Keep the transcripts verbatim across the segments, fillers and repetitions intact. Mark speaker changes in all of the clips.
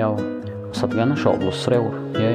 Speaker 1: Yo, Satgana Şoğlu Srevur, yey.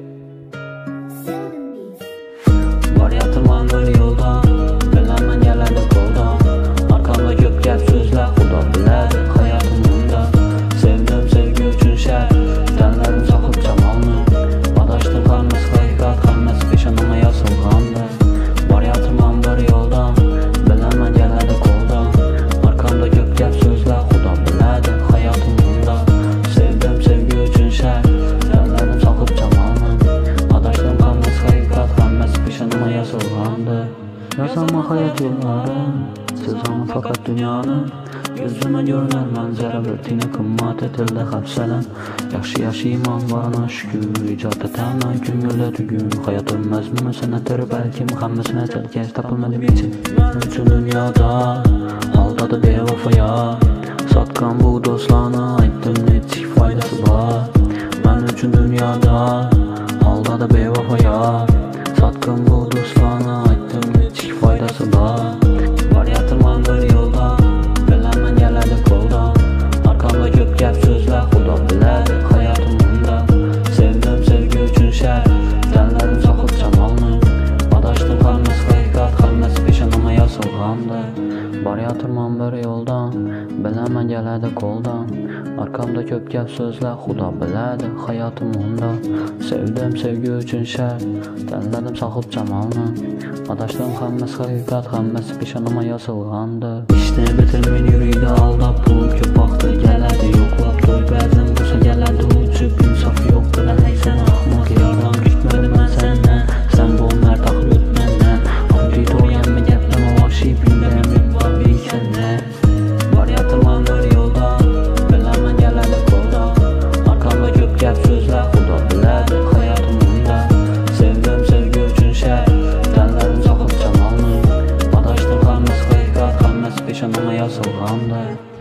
Speaker 1: Var yatırman bir yoldan, bilemem geledi koldan. Arkamda köp gep sözler, Xudo biladi hayatımda. Sevdim sevgi üçün şer, tenlerim sakıp camalını. Adaştım kalmaz hakikat, kalmaz peşanıma yazılgandı. Var yatırman bir yoldan, bilemem geledi koldan. Arkamda köp gep sözler, Xudo biladi hayatımda. Sevdim sevgi üçün şer, tenlerim sakıp camalını. Adaştım kalmaz hakikat, kalmaz peşanıma yazılgandı. Yazama hayat yolları, sezamı fakat dünyanın. Gözüme görünür manzara, vertine kımmat etildi hapselen. Yaxşı yaxşı iman varına şükür, icat etenler gün göle tügün. Hayatım məzmunu sənətdir, belki hammasına telkeş tapılmadı için. Üçün dünyada aldadı bevafaya, satkan bu dostlarına aytdım neçik faydası var. Ben üçün dünyada aldadı bevafaya, satkan bu dostlarına aytdım neçik faydası var. Var yatırman bir yolda, bilemem geledi koldan. Arkamda köp gep sözler, Xudo biladi hayatımda. Sevdim sevgi üçün şer, tenlerim sakıp camalını. Adaştım kalmaz hakikat, kalmaz peşanıma yazılgandı. Var yatırman bir yoldan, bilemem geledi koldan. Arkamda köp gep sözler, Xudo biladi hayatımda. Sevdim sevgi üçün şer, tenlerim sakıp camalını. Adaştım kalmaz hakikat, kalmaz peşanıma yazılgandı. İşte bitirmeyin yürüydü aldap, pulum köp vaxtı geledi yoklap. Toy bəzən bulsa geledi uçup, insaf yok bilen hey sen ahmak. Yardım gitmedi ben senden, sen bu mert akıl öt benden. Amri toyan mı gepleme vaşi, bilmem var bir senden. Var yatırman bir yolda, bilemem geledi kolda. Arkamda köp gep sözler, Xudo biladi hayatımda. Sevdim sevgi üçün şer, tenlerim sakıp camalını. Adaştım kalmaz hakikat, kalmaz peşanıma yazılgandı.